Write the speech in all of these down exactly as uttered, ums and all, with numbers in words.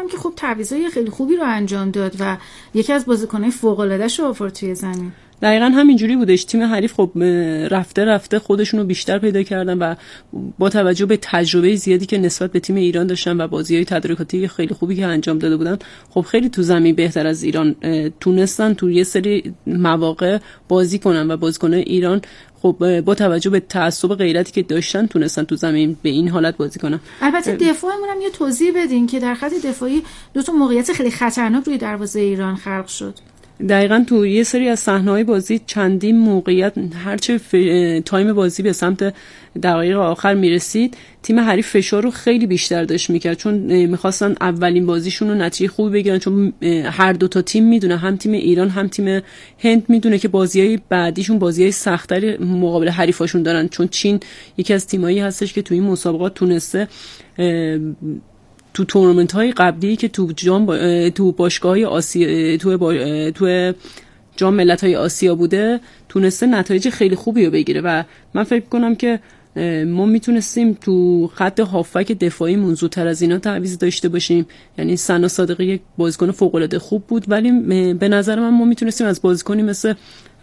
هم که خب تعویضای خیلی خوبی رو انجام داد و یکی از بازیکن‌های فوق‌العاده‌اش رو آورد توی زمین. دقیقاً همینجوری بودش. تیم حریف خب رفته رفته خودشون رو بیشتر پیدا کردن و با توجه به تجربه زیادی که نسبت به تیم ایران داشتن و بازی‌های تدارکاتی خیلی خوبی که انجام داده بودن، خب خیلی تو زمین بهتر از ایران تونستن تو یه سری مواقع بازی کنن و بازیکن‌های ایران خب با توجه به تعصب و غیرتی که داشتن تونستن تو زمین به این حالت بازی کنن. البته دفاعمون هم یه توضیح بدین که در خط دفاعی دو تا موقعیت خیلی خطرناک روی دروازه ایران خلق شد. دقیقاً تو یه سری از صحنه‌های بازی چندین موقعیت هرچه ف... تایم بازی به سمت دقایق آخر میرسید تیم حریف فشار رو خیلی بیشتر داشت میکرد، چون میخواستن اولین بازیشون رو نتیجه خوبی بگیرن، چون هر دو تا تیم میدونه، هم تیم ایران هم تیم هند میدونه که بازیای بعدیشون بازیای سخت‌تری مقابل حریفاشون دارن، چون چین یکی از تیمایی هستش که تو این مسابقات تونسته تو تورنمنت های قبلی که تو جام با... تو باشگاه‌های آسیا تو با... تو جام ملت‌های آسیا بوده تونسته نتایج خیلی خوبی رو بگیره و من فکر کنم که ما میتونستیم تو خط هافک دفاعی زودتر از اینا تعویض داشته باشیم. یعنی سنا صادقی یک بازیکن فوق‌العاده خوب بود، ولی به نظر من ما میتونستیم از بازیکنی مثل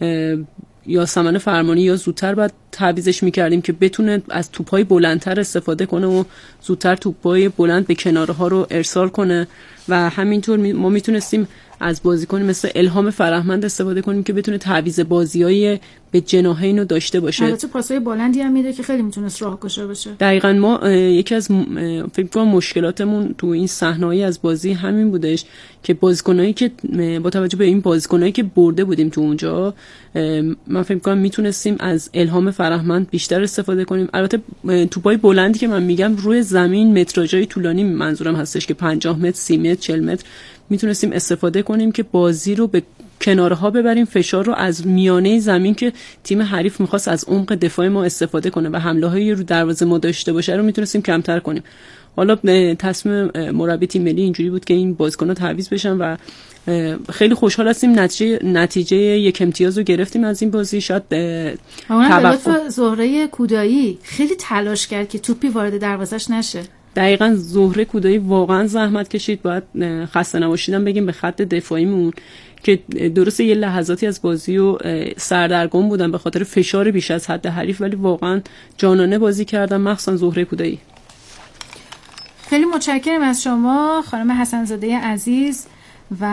یا سمن فرمانی یا زودتر بعد تعویضش میکردیم که بتونه از توپ‌های بلندتر استفاده کنه و زودتر توپ‌های بلند به کناره ها رو ارسال کنه و همینطور ما میتونستیم از بازیکن مثل الهام فرهمند استفاده کنیم که بتونه تعویض بازیای به جناحین رو داشته باشه. البته پاسای بلندی هم میده که خیلی میتونست راهگشا باشه. دقیقاً ما یکی از فکر کنم مشکلاتمون تو این صحنه‌ای از بازی همین بودش که بازیکنایی که با توجه به این بازیکنایی که برده بودیم تو اونجا، من فکر کنم میتونستیم از الهام فرهمند بیشتر استفاده کنیم. البته توپای بلندی که من میگم روی زمین متراژهای طولانی منظورم هستش که پنجاه متر، سی متر، چهل متر میتونستیم استفاده کنیم که بازی رو به کناره ها ببریم، فشار رو از میانه زمین که تیم حریف میخواست از عمق دفاع ما استفاده کنه و حمله هایی رو دروازه ما داشته باشه رو میتونستیم کمتر کنیم. حالا تصمیم مربی تیم ملی اینجوری بود که این بازیکن‌ها تعویض بشن و خیلی خوشحال هستیم نتیجه نتیجه یک امتیاز رو گرفتیم از این بازی. شاید توقع زهره کودایی خیلی تلاش کرد که توپی وارد دروازش نشه. دقیقاً زهره کودایی واقعا زحمت کشید. باید خسته نباشیدم بگیم به خط دفاعیمون که درسته یه لحظاتی از بازی و سردرگم بودن به خاطر فشار بیش از حد حریف، ولی واقعا جانانه بازی کردن، مخصوصا زهره کودایی. خیلی متشکرم از شما خانم حسن‌زاده عزیز و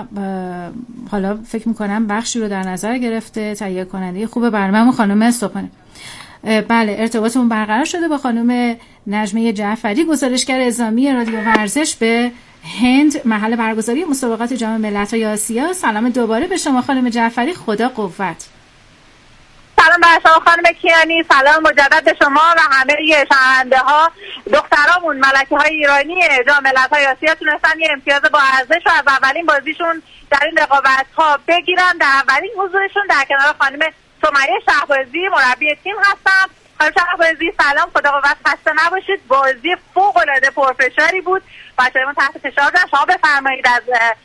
حالا فکر میکنم بخشی رو در نظر گرفته تهیه کننده خوب برنامه خانم صبحانه. بله، ارتباطمون برقرار شده با خانم نجمه جعفری، گزارشگر اعزامی رادیو ورزش به هند، محل برگزاری مسابقات جام ملت‌های آسیا. سلام دوباره به شما خانم جعفری، خدا قوت. سلام بر شما خانم کیانی، سلام مجدد به شما و همه شنونده ها. دخترامون ملکه های ایرانی جام ملت‌های آسیا تونستن یه امتیاز با ارزش رو از اولین بازیشون در این رقابت ها بگیرن. در اولین حضورشون در کنار خانم سمیه شهبازی مربی تیم هستم. خانم شهبازی سلام، خدا قوت، خسته نباشید. بازی فوق العاده پرفشاری بود، بچه‌مون تحت فشار بودن. شما بفرمایید از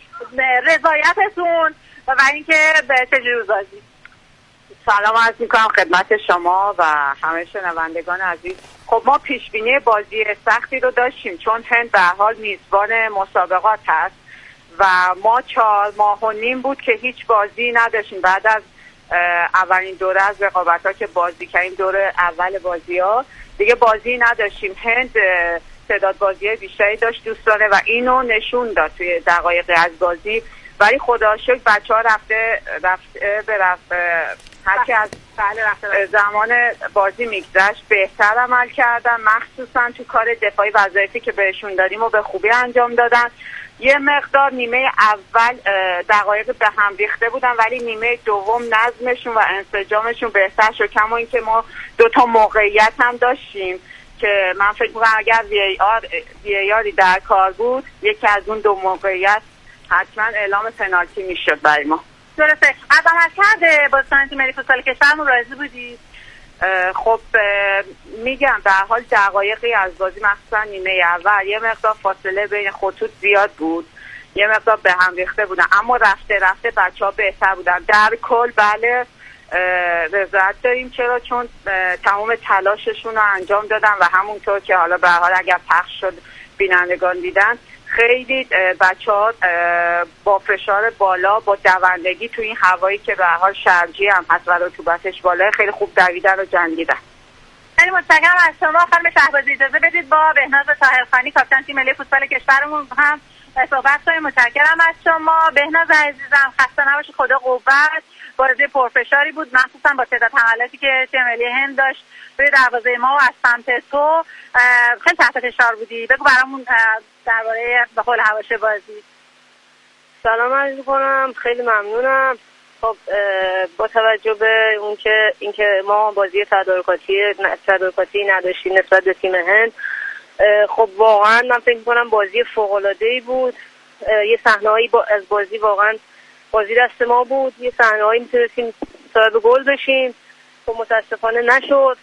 رضایتتون و اینکه به چجوری بازی. سلام عرض می‌کنم خدمت شما و همه شنوندگان عزیز. خب ما پیش بینی بازی سختی رو داشتیم چون هند به هر حال میزبان مسابقات هست و ما چهار ماه و نیم بود که هیچ بازی نداشتیم. بعد از اولین دوره از رقابت‌ها که بازی کردیم، دوره اول بازی‌ها دیگه بازی نداشتیم. هند تعداد بازی بیشتری داشت دوستانه و اینو نشون داد توی دقایق از بازی، ولی خدا شکر بچه‌ها رفته رفته به رفته هرچی از زمان بازی میگذشت بهتر عمل کردن، مخصوصا تو کار دفاعی وظایفی که بهشون دادیم و به خوبی انجام دادن. یه مقدار نیمه اول دقایق به هم ریخته بودن، ولی نیمه دوم نظمشون و انسجامشون بهتر شد. کما اینکه ما دو تا موقعیت هم داشتیم که من فکر می‌کنم اگر وی ای آر وی ای آری در کار بود یکی از اون دو موقعیت حتما اعلام پنالتی میشد برای ما. درسته. از عملکرد بازیکن تیم ملی فوتبال کشورمون راضی بودید؟ خب میگم به هر حال دقایقی از بازی مخصوصا نیمه اول یه مقدار فاصله بین خطوط زیاد بود، یه مقدار به هم ریخته بودن، اما رفته رفته بچه‌ها بهتر بودن. در کل بله رضایت داریم. چرا؟ چون تمام تلاششون رو انجام دادن و همونطور که حالا به هر حال اگر پخش شد بینندگان دیدن خیلی بچه ها با فشار بالا با دوندگی تو این هوایی که به حال شرجی هم هست و رطوبتش بالا خیلی خوب دویدن و جنگیدن. خیلی متشکرم از شما خانم شهبازی. اجازه بدید با بهناز طاهرخانی کاپیتان تیم ملی فوتبال کشورمون هم صحبت کنیم. متشکرم از شما بهناز عزیزم. خسته نباشی، خدا قوت. بازی پرفشاری بود، مخصوصا با تعداد حملاتی که تیم ملی هند داشت روی دروازه ما و از سمت تو. خیلی تحت فشار بودی. بگو برامون درباره به قول حواشه بازی. سلام عرض می‌کنم، خیلی ممنونم. خب با توجه به اون که اینکه ما بازی تدارکاتی تدارکاتی نداشتیم نسبت به تیم هند، خب واقعا من فکر می‌کنم بازی فوق‌العاده‌ای بود. یه صحنه‌ای با از بازی واقعا بازی دست ما بود، یه صحنه‌ای می‌تونستیم صاحب گل بشیم، خب متاسفانه نشد.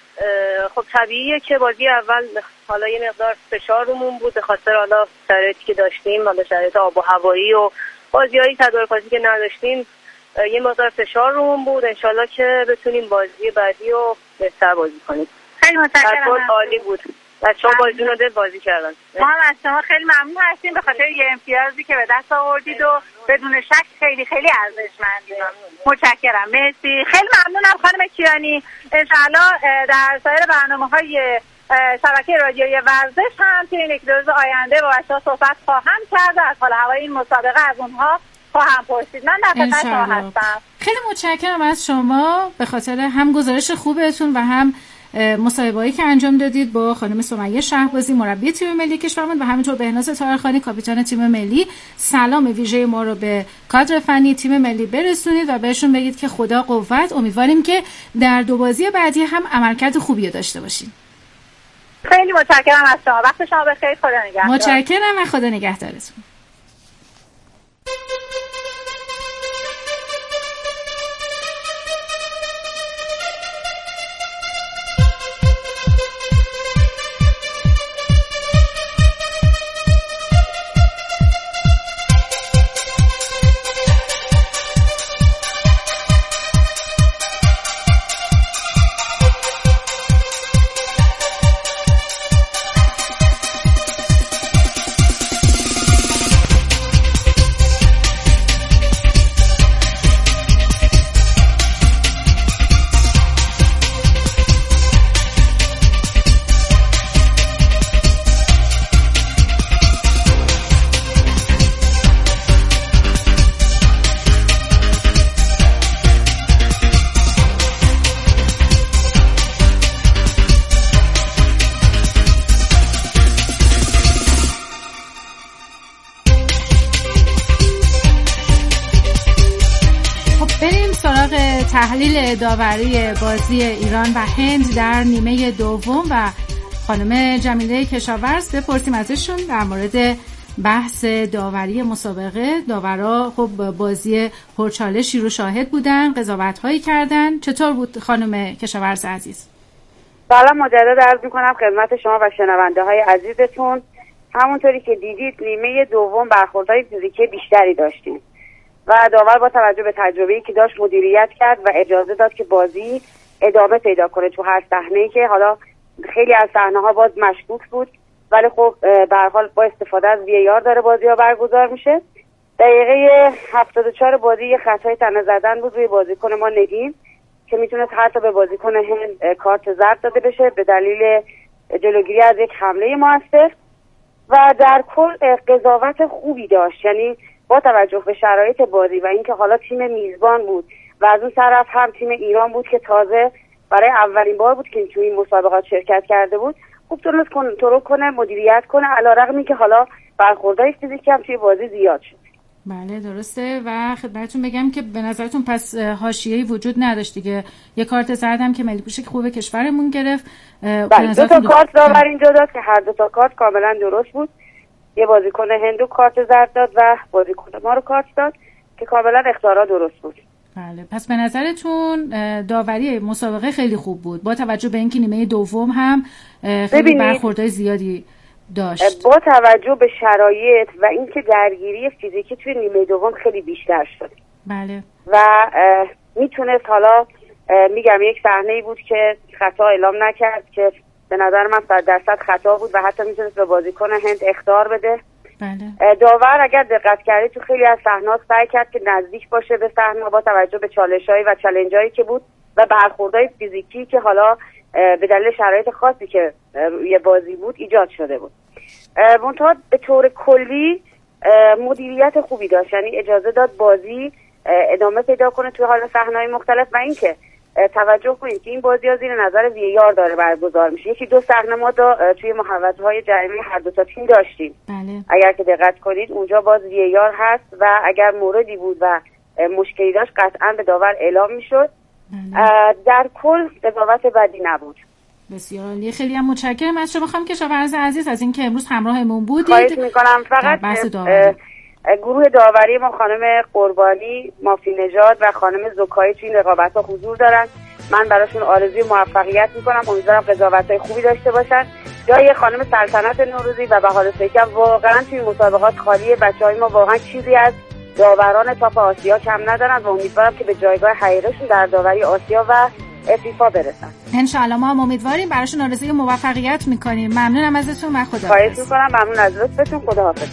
خب طبیعیه که بازی اول حالا یه مقدار فشار رومون بود به خاطر حالا شرایطی که داشتیم، حالا شرایط آب و هوایی و بازی‌های تدارکاتی که نداشتیم، یه مقدار فشار رومون بود. انشالله که بتونیم بازی بعدی رو بهتر بازی کنیم. خیلی متشکرم. کل عالی بود. بچه‌ها بازیتون رو دل بازی کردن. ما هم از شما خیلی ممنون هستیم به خاطر یه امتیازی که به دست آوردید و بدون شک خیلی خیلی ارزشمنده. متشکرم. مرسی. خیلی ممنونم خانم کیانی. انشالله در سایر برنامه‌های شبکه رادیویی ورزش هم توی این یک روز آینده با بچه‌ها صحبت خواهم کرد و از حال هوای این مسابقه از اونها خواهم پرسید. من در خدمت شما هستم. خیلی متشکرم از شما به خاطر هم گزارش خوبتون و هم مصاحبه‌ای که انجام دادید با خانم سمیه شهبازی مربی تیم ملی کشورمون و همینطور بهناز طاهرخانی کاپیتان تیم ملی. سلام ویژه ما رو به کادر فنی تیم ملی برسونید و بهشون بگید که خدا قوت. امیدواریم که در دو بازی بعدی هم عملکرد خوبی داشته باشیم. خیلی متشکرم از شما. وقت شما بخیر. خدا نگهدار. متشکرم و خدا نگهدارتون. تحلیل داوری بازی ایران و هند در نیمه دوم و خانم جمیله کشاورز بپرسیم ازشون در مورد بحث داوری مسابقه. داورا خب بازی پرچالشی رو شاهد بودن، قضاوت‌هایی کردن. چطور بود خانم کشاورز عزیز؟ سلام مجدد عرض می‌کنم خدمت شما و شنونده‌های عزیزتون. همونطوری که دیدید نیمه دوم برخوردهای فیزیکی بیشتری داشتیم و داور با توجه به تجربه‌ای که داشت مدیریت کرد و اجازه داد که بازی ادامه پیدا کنه تو هر صحنه‌ای که حالا خیلی از صحنه‌ها باز مشکوک بود، ولی خب به هر حال با استفاده از وی آر داره بازی‌ها برگزار میشه. دقیقه هفتاد و چهار بازی یه خطای تنه زدن بود روی بازیکن ما نگین که میتونست حتی به بازیکن هند کارت زرد داده بشه به دلیل جلوگیری از یک حمله موثر و در کل قضاوت خوبی داشت. یعنی با توجه به شرایط بازی و اینکه حالا تیم میزبان بود و از اون طرف هم تیم ایران بود که تازه برای اولین بار بود که توی این مسابقات شرکت کرده بود، خوب تونست کنترل کنه، مدیریت کنه، علیرغم اینکه حالا برخوردهای فیزیکی هم توی بازی زیاد شد. بله درسته. و خدمتتون بگم که به نظرتون پس حاشیه‌ای وجود نداشت دیگه؟ یه کارت زرد هم که ملی پوشک خوب کشورمون گرفت. بله دو تا کارت داور اینجا داد که هر دو تا کارت کاملا درست بود. یه بازیکن هندو کارت زرد داد و بازیکن ما رو کارت داد که کاملا اختیارا درست بود. بله پس به نظرتون داوری مسابقه خیلی خوب بود با توجه به اینکه نیمه دوم هم خیلی برخوردهای زیادی داشت. با توجه به شرایط و اینکه درگیری فیزیکی توی نیمه دوم خیلی بیشتر شد. بله. و میتونست حالا میگم یک صحنه‌ای بود که خطا اعلام نکرد که به نظر من صد درصد خطا بود و حتی میتونست به بازیکن هند اخطار بده. بله. داور اگر دقت کردید تو خیلی از صحنه‌ها سعی کرد که نزدیک باشه به صحنه با توجه به چالش‌هایی و چالنج‌هایی که بود و برخوردهای فیزیکی که حالا به دلیل شرایط خاصی که روی بازی بود ایجاد شده بود. منتها به طور کلی مدیریت خوبی داشت، یعنی اجازه داد بازی ادامه پیدا کنه توی حال صحنه‌های مختلف و اینکه توجه کنید که این بازی‌ها زیر نظر وی آر داره برگزار میشه. یکی دو صحنه ما دا توی محوطه‌های جریمه هر دو تا تیم داشتیم. بله. اگر که دقت کنید اونجا باز وی آر هست و اگر موردی بود و مشکلی داشت قطعاً به داور اعلام میشد. بله. در کل قضاوت بدی نبود. بسیار عالی. خیلی هم متشکرم از شما خانم کشاورز عزیز از اینکه امروز همراهمون بودید. خواهش می‌کنم. فقط گروه داوری ما خانم قربانی، مافی نژاد و خانم زکایی توی این رقابت‌ها حضور دارن. من براشون آرزوی موفقیت می‌کنم. امیدوارم قضاوت‌های خوبی داشته باشن. جای خانم سلطنت نوروزی و بهار سیکم واقعا توی مسابقات خالیه. بچه‌های ما واقعا چیزی از داوران تاپ آسیا کم ندارن و امیدوارم که به جایگاه حقیقیشون در داوری آسیا و فیفا برسن. ان شاء الله. ما هم امیدواریم. براشون آرزوی موفقیت می‌کنیم. ممنونم ازتون و خداحافظ. خواهش می‌کنم. ممنون از لطفتون. خداحافظ.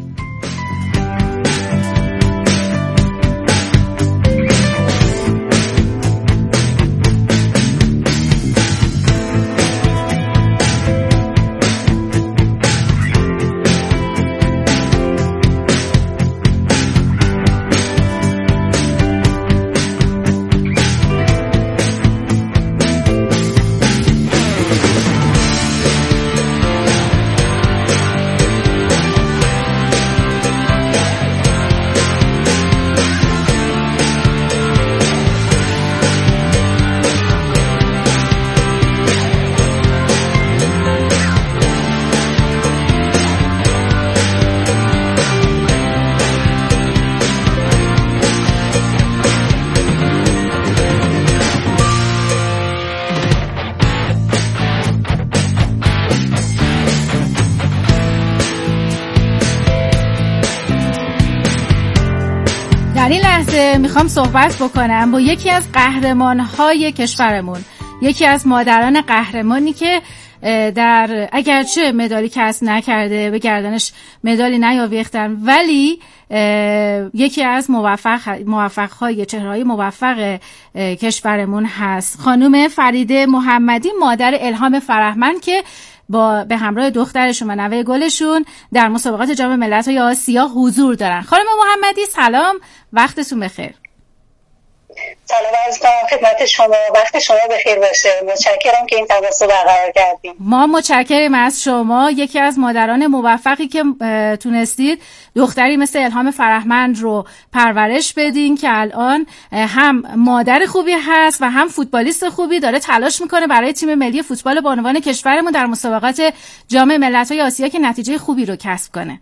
در این لحظه میخوام صحبت بکنم با یکی از قهرمان‌های کشورمون، یکی از مادران قهرمانی که در اگرچه مدالی کسب نکرده، به گردنش مدالی نیاویختن، ولی یکی از موفق موفق‌های چهره‌های موفق کشورمون هست. خانم فریده محمدی، مادر الهام فرهمند که با به همراه دخترشون و نوه گلشون در مسابقات جام ملت‌های آسیا حضور دارن. خانم محمدی سلام، وقتتون بخیر. سلام عرض کنم خدمت شما، وقت شما بخیر باشه. متشکرم که این تماس رو برقرار کردیم. ما متشکریم از شما، یکی از مادران موفقی که تونستید دختری مثل الهام فرهمند رو پرورش بدین که الان هم مادر خوبی هست و هم فوتبالیست خوبی، داره تلاش میکنه برای تیم ملی فوتبال بانوان کشورمون در مسابقات جام ملت‌های آسیا که نتیجه خوبی رو کسب کنه.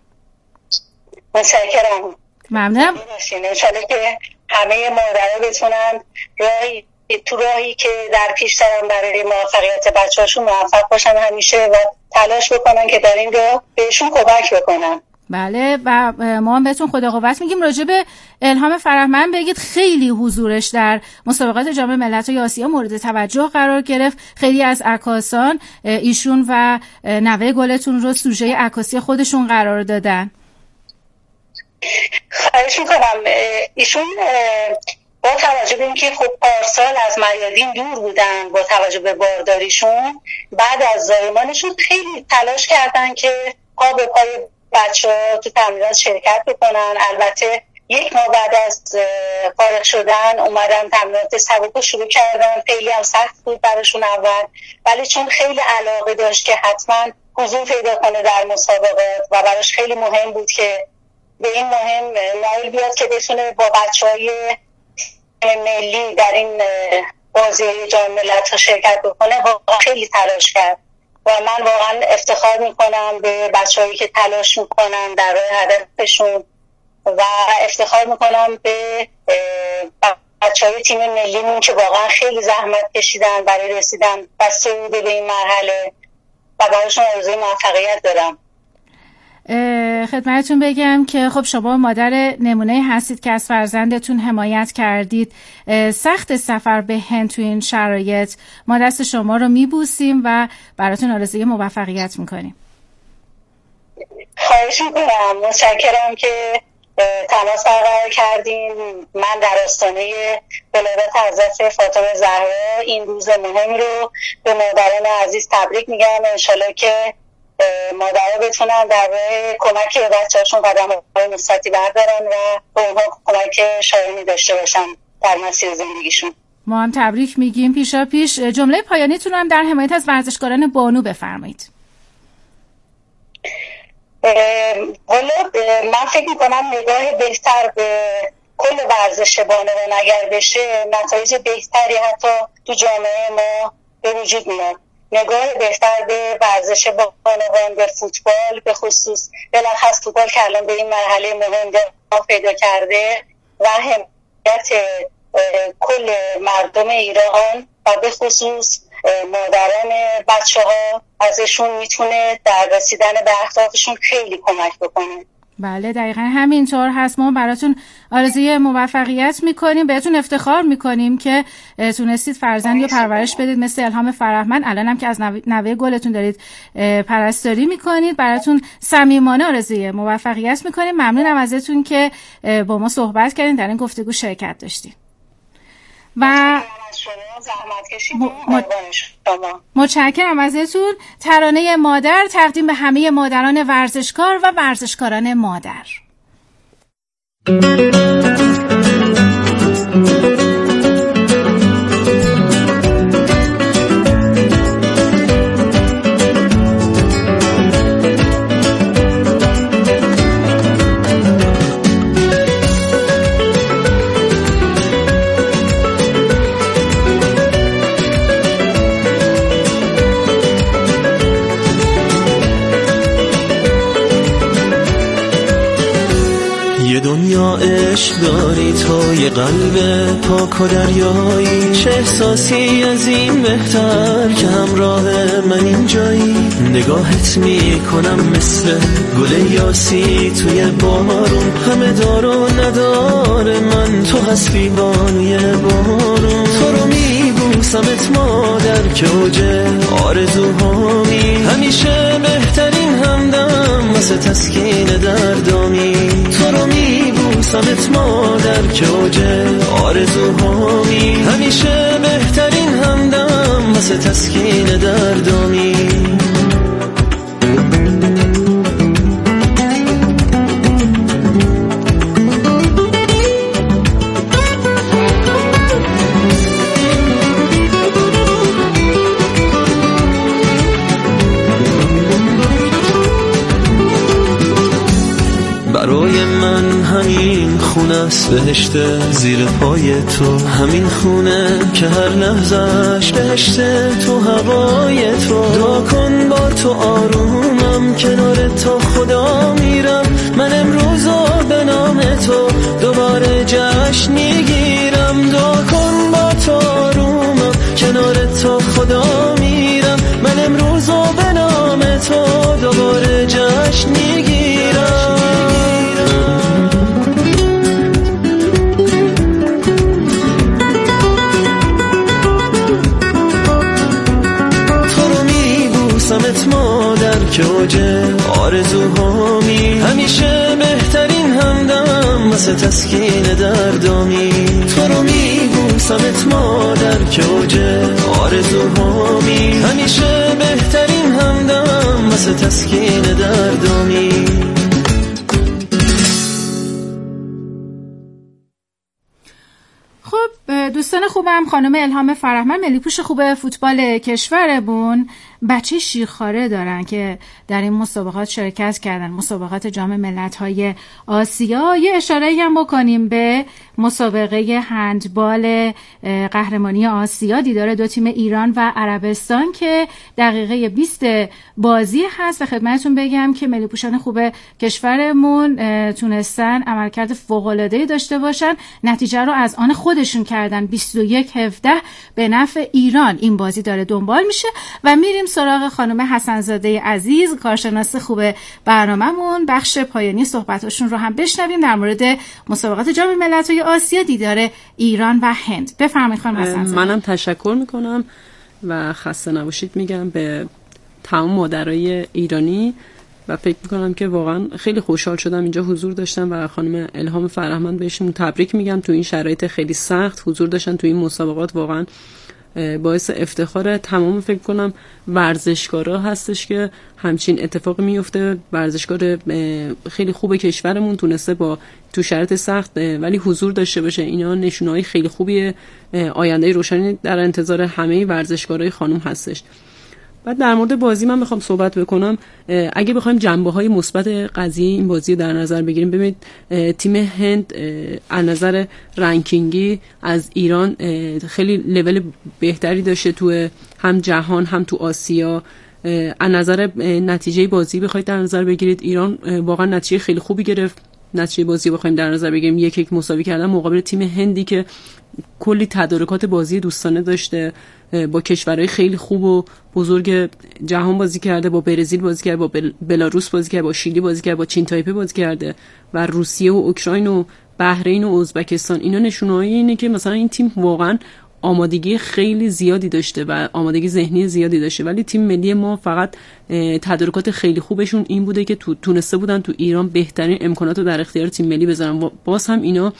متشکرم. ممنونم. انشالله که همه مادرها بتونن راهی تو راهی که در پیش دارن برای موفقیت بچه‌هاشون موفق باشن همیشه و تلاش بکنن که در این راه بهشون کمک بکنن. بله و ما هم بهتون خدا قوت میگیم. راجع به الهام فرهمند بگید، خیلی حضورش در مسابقات جام ملت‌های آسیا مورد توجه قرار گرفت. خیلی از عکاسان ایشون و نوه گلتون رو سوژه عکاسی خودشون قرار دادن. خواهش میکنم. ایشون با توجه به اینکه خب پارسال از میادین دور بودن، با توجه به بارداریشون بعد از زایمانشون خیلی تلاش کردن که پا به پای بچه‌ها تو تمرینات شرکت بکنن. البته یک ماه بعد از فارغ شدن اومدن تمرینات سبک شروع کردن. خیلی هم سخت بود براشون اول، ولی چون خیلی علاقه داشت که حتما حضور پیدا کنه در مسابقات و براش خیلی مهم بود که به این مهم نایل بیاد که بتونه با بچه‌های ملی در این بازی جام ملت‌ها شرکت بکنه، واقعا خیلی تلاش کرد و من واقعا افتخار میکنم به بچه‌هایی که تلاش میکنن در راه هدفشون و افتخار میکنم به بچه‌های تیم ملیمون که واقعا خیلی زحمت کشیدن برای رسیدن و صعود به این مرحله و براشون آرزوی موفقیت دارم. خدمتتون بگم که خب شما مادر نمونه هستید که از فرزندتون حمایت کردید. سخت سفر به هند تو این شرایط، ما دست شما رو میبوسیم و براتون آرزوی موفقیت میکنیم. خواهش میکنم، متشکرم که تماس برقرار کردین. من در آستانه ولادت حضرت فاطمه زهرا این روز مهم رو به مادران عزیز تبریک میگم. انشالله که مادرها بتونن در راه کمک به بچه‌هاشون قدم‌های مثبتی بردارن و به اونها کمک شایانی داشته باشن در مسیر زندگیشون. ما هم تبریک میگیم. پیشا پیش جمله پایانیتون هم در حمایت از ورزشکاران بانو بفرمایید. والا من فکر میکنم نگاه بهتر به کل ورزش بانوان اگر بشه، نتایج بهتری حتی تو جامعه ما به وجود میاد. نگاه بهتر به ورزش بانوان، به فوتبال به خصوص، بالاخص فوتبال که الان به این مرحله مهم پیدا کرده و حمایت کل مردم ایران و به خصوص مادران بچه ها ازشون میتونه در رسیدن به اهدافشون خیلی کمک بکنه. بله دقیقا همینطور هست. ما براتون آرزوی موفقیت میکنیم، بهتون افتخار میکنیم که تونستید فرزندی رو پرورش بدید مثل الهام فرهمند. الان هم که از نوه گلتون دارید پرستاری میکنید، براتون صمیمانه آرزوی موفقیت میکنیم. ممنونم ازتون که با ما صحبت کردین، در این گفتگو شرکت داشتید و متشکرم ازتون. ترانه مادر تقدیم به همه مادران ورزشکار و ورزشکاران مادر. دنیا عشق داری تو، یه قلب پاک و دریایی، چه احساسی از این بهتر که همراه من اینجایی. نگاهت میکنم مثل گل یاسی توی بارون، همه دار و نداره من تو هستی بانوی بارون. تو رو میبوسمت مادر که اوج آرزوهامی، همیشه بهترین همدم واسه تسکین دردامی. تو رو میبوسمت مادر که اوج آرزوهامی، همیشه بهترین همدم واسه تسکین دردامی. برای من همین خونه است بهشت زیر پای تو، همین خونه که هر لحظهش بهشت تو هوای تو. دعا کن با تو آرومم کنار تا خدا میرم، من امروزو به نام تو دوباره جشن میگیرم. دعا کن با تو آرومم کنار تا خدا میرم، من امروزو به نام تو دوباره جشن میگیرم. سمت مادر که اوج آرزوهامی، همیشه بهترین همدم واسه تسکین دردامی. تو رو میبوسمت مادر که اوج آرزوهامی، همیشه بهترین همدم واسه تسکین دردامی. دوستان خوبم، خانم الهام فرهمند ملی‌پوش خوب فوتبال کشورمون بچه شیرخواره دارن که در این مسابقات شرکت کردن، مسابقات جام ملت‌های آسیا. یه اشاره‌ای هم بکنیم به مسابقه هندبال قهرمانی آسیا، دیدار دو تیم ایران و عربستان که دقیقه بیست بازی هست و خدمتتون بگم که ملی‌پوشان خوب کشورمون تونستن عملکرد فوق‌العاده‌ای داشته باشن، نتیجه رو از آن خودشون کردن بیست و یک هفده به نفع ایران. این بازی داره دنبال میشه و میریم سراغ خانم حسن‌زاده عزیز، کارشناس خوب برنامه‌مون. بخش پایانی صحبتاشون رو هم بشنویم در مورد مسابقات جام ملت‌های آسیا، دیدار ایران و هند. بفرمایید خانم حسن‌زاده. منم تشکر میکنم و خسته نباشید میگم به تمام مادرای ایرانی و فکر میکنم که واقعا خیلی خوشحال شدم اینجا حضور داشتم و خانم الهام فرهمند بهشون تبریک میگم. تو این شرایط خیلی سخت حضور داشتن تو این مسابقات واقعا باعث افتخار تمام فکر کنم ورزشکارا هستش که همچین اتفاقی میفته. ورزشکار خیلی خوب کشورمون تونسته با تو شرایط سخت ولی حضور داشته باشه. اینا نشونه‌های خیلی خوبیه، آینده روشنی در انتظار همه ورزشکارای خانم هستش. بعد در مورد بازی من میخوام صحبت بکنم. اگه بخوایم جنبه‌های مثبت قضیه این بازی در نظر بگیریم، ببینید تیم هند از نظر رنکینگی از ایران خیلی لول بهتری داشته تو هم جهان هم تو آسیا. از نظر نتیجه بازی بخواید در نظر بگیرید، ایران واقعا نتیجه خیلی خوبی گرفت. نتیجه بازی بخوایم در نظر بگیریم، یک یک مساوی کردن مقابل تیم هندی که کلی تدارکات بازی دوستانه داشته، با کشورهای خیلی خوب و بزرگ جهان بازی کرده، با برزیل بازی کرده، با بلاروس بازی کرده، با شیلی بازی کرده، با چین تایپه بازی کرده و روسیه و اوکراین و بحرین و ازبکستان. اینا نشونه‌ای اینه که مثلا این تیم واقعا آمادگی خیلی زیادی داشته و آمادگی ذهنی زیادی داشته، ولی تیم ملی ما فقط تدارکات خیلی خوبشون این بوده که تو تونسته بودن تو ایران بهترین امکانات رو در اختیار تیم ملی بذارن. باز هم اینا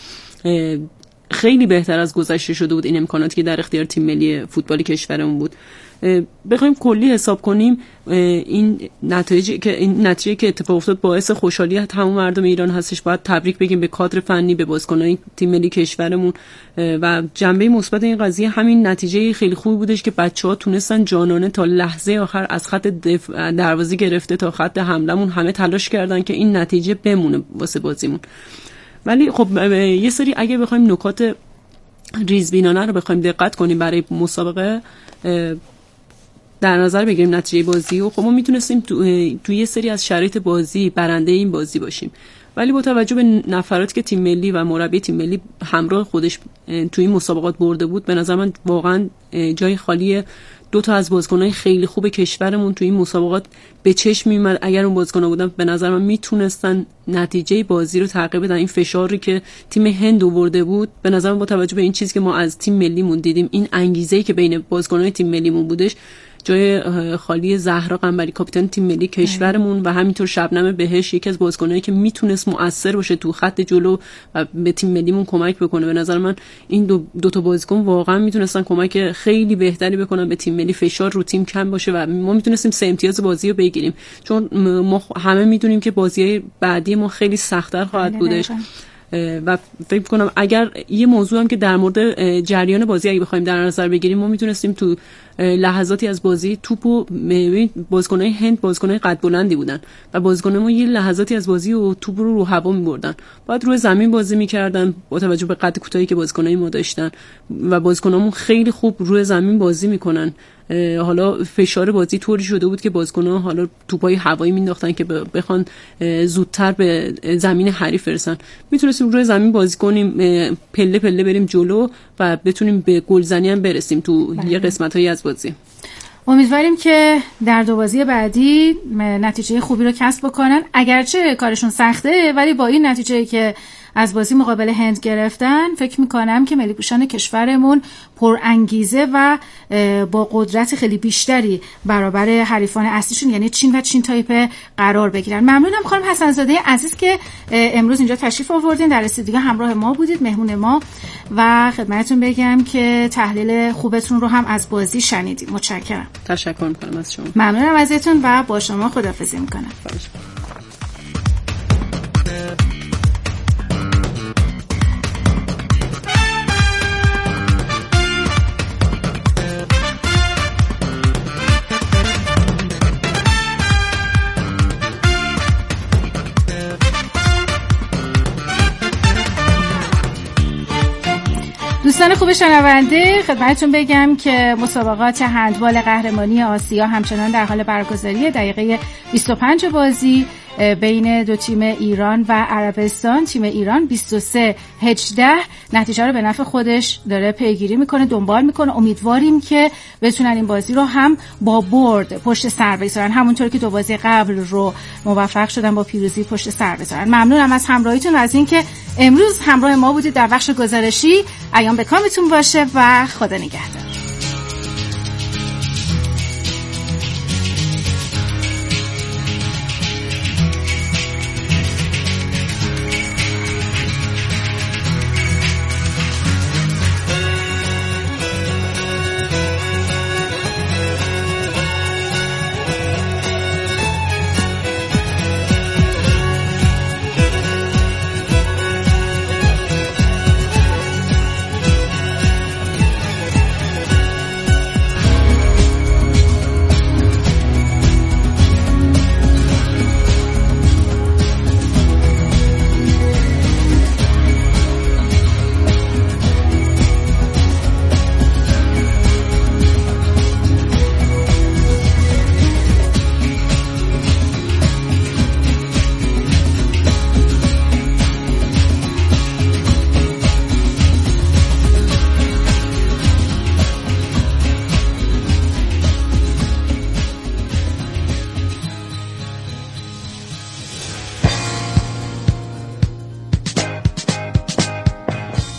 خیلی بهتر از گذشته شده بود این امکاناتی که در اختیار تیم ملی فوتبال کشورمون بود. بخوایم کلی حساب کنیم، این نتیجه که این نتیجه که اتفاق افتاد باعث خوشحالی تمام مردم ایران هستش. باید تبریک بگیم به کادر فنی، به بازیکنان تیم ملی کشورمون و جنبه مثبت این قضیه همین نتیجه خیلی خوبی بودش که بچه‌ها تونستن جانانه تا لحظه آخر از خط دروازه گرفته تا خط حملهمون همه تلاش کردن که این نتیجه بمونه واسه بازیمون. ولی خب یه سری اگه بخوایم نکات ریزبینانه رو بخوایم دقت کنیم برای مسابقه در نظر بگیریم نتیجه بازی و خب ما میتونستیم تو, تو یه سری از شرایط بازی برنده این بازی باشیم، ولی با توجه به نفراتی که تیم ملی و مربی تیم ملی همراه خودش تو این مسابقات برده بود، به نظر من واقعا جای خالیه. دو تا از بازیکن‌های خیلی خوب کشورمون تو این مسابقات به چشم میومد. اگر اون بازیکن‌ها بودن به نظر من میتونستن نتیجه بازی رو تغییر بدن. این فشاری که تیم هند آورده بود به نظر من با توجه به این چیزی که ما از تیم ملیمون دیدیم، این انگیزه‌ای که بین بازیکن‌های تیم ملیمون بودش، جای خالی زهرا قنبری کاپیتان تیم ملی کشورمون و همینطور شبنم بهش، یکی از بازیکنایی که میتونست مؤثر باشه تو خط جلو و به تیم ملیمون کمک بکنه. به نظر من این دو, دو تا بازیکن واقعا میتونستن کمک خیلی بهتری بکنن به تیم ملی، فشار رو تیم کم باشه و ما میتونستیم سه امتیاز بازی رو بگیریم، چون ما همه میدونیم که بازی‌های بعدی ما خیلی سخت‌تر خواهد بودش. و فکر کنم اگر یه موضوع هم که در مورد جریان بازی اگه بخوایم در نظر بگیریم، ما میتونستیم تو لحظاتی از بازی توپو بازیکن‌های هند بازیکن‌های قد بلندی بودن و بازیکن‌ها ما یه لحظاتی از بازی و توپ رو رو هوا می‌بردن، بعد روی زمین بازی می‌کردن با توجه به قد کوتاهی که بازیکن‌های ما داشتن و بازیکنامون خیلی خوب روی زمین بازی می‌کنن. حالا فشار بازی طوری شده بود که بازیکن‌ها حالا توپای هوایی مینداختن که بخوان زودتر به زمین حریف برسن. میتونستیم روی زمین بازی کنیم، پله پله بریم جلو و بتونیم به گلزنی هم برسیم تو یه قسمت‌هایی از بازی. امیدواریم که در دو بازی بعدی نتیجه خوبی رو کسب بکنن، اگرچه کارشون سخته ولی با این نتیجه که از بازی مقابل هند گرفتن فکر میکنم که ملی پوشان کشورمون پر انگیزه و با قدرت خیلی بیشتری برابر حریفان اصلیشون یعنی چین و چین تایپه قرار بگیرن. ممنونم خانم حسن‌زاده عزیز که امروز اینجا تشریف آوردین، در استودیو همراه ما بودید، مهمون ما، و خدمتتون بگم که تحلیل خوبتون رو هم از بازی شنیدیم. متشکرم. تشکر میکنم از شما. ممنونم ازتون و با شما خداحافظی میکنم. دوستان خوب شنونده، خدمتتون بگم که مسابقات هندبال قهرمانی آسیا همچنان در حال برگزاریه. دقیقه بیست و پنج بازی بین دو تیم ایران و عربستان. تیم ایران بیست و سه هجده نتیجه رو به نفع خودش داره پیگیری میکنه، دنبال میکنه. امیدواریم که بتونن این بازی رو هم با برد پشت سر بذارن، همونطور که دو بازی قبل رو موفق شدن با پیروزی پشت سر بذارن. ممنونم از همراهیتون و از اینکه امروز همراه ما بودید در بخش گزارشی. ایام به کامتون باشه و خدا نگهدار.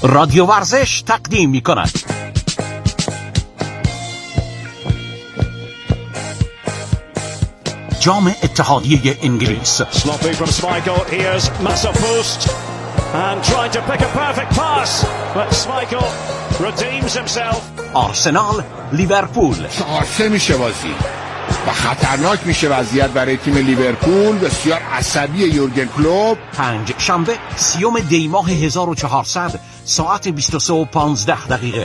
رادیو ورزش تقدیم می کند. جام اتحادیه انگلیس. آرسنال لیورپول. چهار سه میشه بازی و خطرناک میشه وضعیت برای تیم لیورپول. بسیار عصبی یورگن کلوپ. پنج شنبه سیوم دی ماه هزار و چهارصد ساعت بیست و سه و پانزده دقیقه.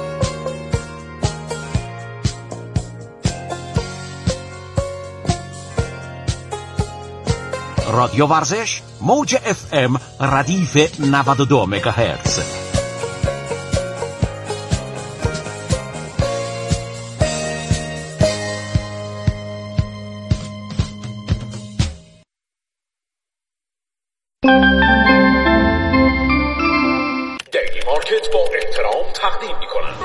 رادیو ورزش موج اف ام ردیف نود و دو مگاهرتز. دیلی مارکت با احترام تقدیم می کنند.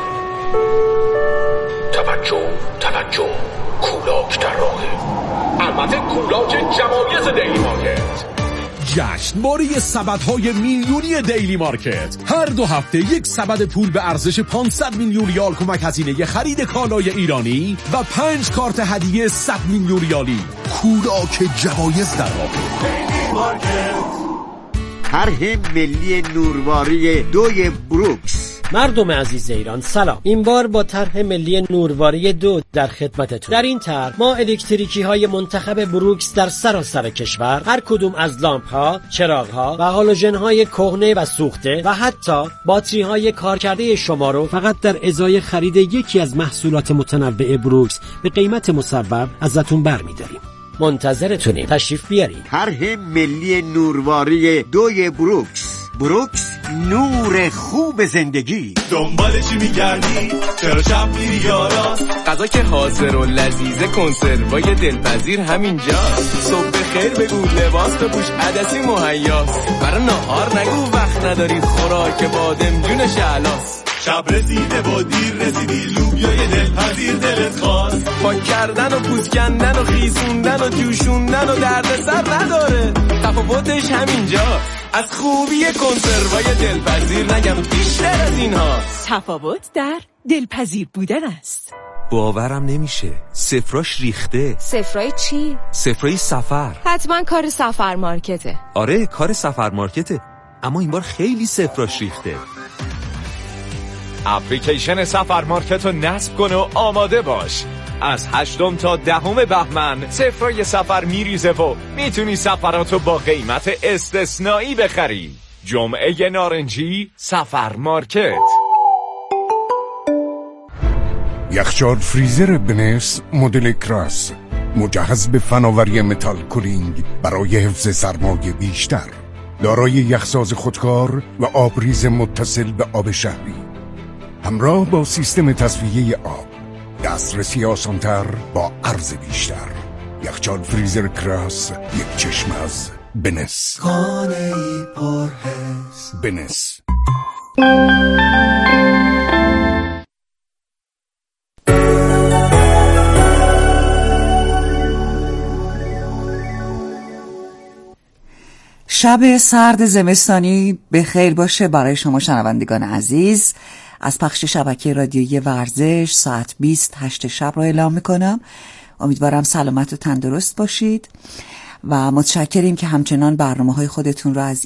توجه توجه کولاک در راهه. البته کولاک جوایز دیلی مارکت. جشنواره سبدهای میلیونی دیلی مارکت. هر دو هفته یک سبد پول به ارزش پانصد میلیون ریال کمک هزینه خرید کالای ایرانی و پنج کارت هدیه صد میلیون ریالی. کولاک جوایز در راه. دیلی مارکت. طرح ملی نورواری دوی بروکس. مردم عزیز ایران سلام. این بار با طرح ملی نورواری دو در خدمتتون. در این طرح ما الکتریکی های منتخب بروکس در سراسر کشور، هر کدوم از لامپ ها، چراغ ها و هالوژن های کهنه و سوخته و حتی باتری های کارکرده شما رو فقط در ازای خرید یکی از محصولات متنوع بروکس به قیمت مصور ازتون برمی‌داریم. منتظرتونیم. تشریف بیارین. طرح ملی نورواری دوی بروکس. بروکس، نور خوب زندگی. دنبال چی میگردی؟ چرا شب میری یاران؟ غذا که حاضر و لذیذه، کنسروای دلپذیر همینجاست. صبح بخیر بگو، لباس بپوش، عدسی مهیاست. برای نهار نگو وقت نداری، خوراک بادمجون شعلاست. شب رسیده با دیر رسیدی، لوبیای دلپذیر دلت خواست. پاک کردن و پوست کندن و خیسوندن و جوشوندن و دردسر نداره، تفاوتش همینجا. از خوبی کنسروای دلپذیر نگم بیشتر از اینها. تفاوت در دلپذیر بودن است. باورم نمیشه، سفراش ریخته. سفرای چی؟ سفرای سفر. حتما کار سفر مارکته. آره کار سفر مارکته، اما این بار خیلی سفراش ریخته. اپلیکیشن سفر مارکت رو نصب کن و آماده باش. از هشتم تا دهم بهمن سفرای سفر میریزه و میتونی سفراتو با قیمت استثنایی بخری. جمعه نارنجی سفر مارکت. یخچال فریزر بنس مدل کراس، مجهز به فناوری متال کولینگ برای حفظ سرمایه بیشتر، دارای یخساز خودکار و آبریز متصل به آب شهری، همراه با سیستم تصفیه آب، دسترسی آسانتر با عرض بیشتر. یخچال فریزر کراس، یک چشم از بنس. خانه پرحس بنس. شب سرد زمستانی به خیر باشه برای شما شنوندگان عزیز. از پخش شبکه رادیویی ورزش ساعت بیست هشت شب رو اعلام میکنم. امیدوارم سلامت و تندرست باشید و متشکریم که همچنان برنامه‌های خودتون رو از